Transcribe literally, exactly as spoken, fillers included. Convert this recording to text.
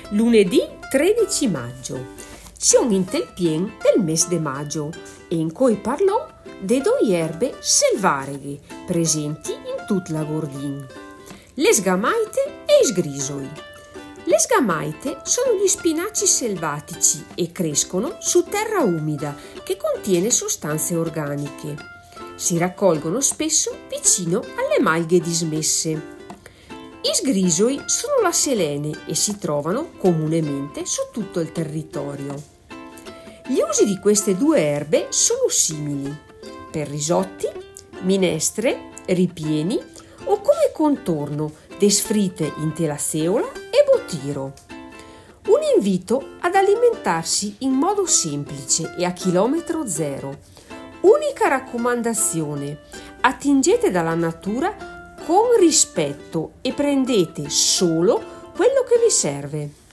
Lunedì tredici maggio. Siamo in tel pien del mes de maggio e in cui parlò de due erbe selvarighe presenti in tut la Gordin. Le sgamaite e i sgrisoi. Le sgamaite sono gli spinaci selvatici e crescono su terra umida che contiene sostanze organiche. Si raccolgono spesso vicino alle malghe dismesse. I sgrisoi sono la selene e si trovano comunemente su tutto il territorio. Gli usi di queste due erbe sono simili: per risotti, minestre, ripieni o come contorno desfrite in tela seola e botiro. Un invito ad alimentarsi in modo semplice e a chilometro zero. Unica raccomandazione: attingete dalla natura con rispetto e prendete solo quello che vi serve.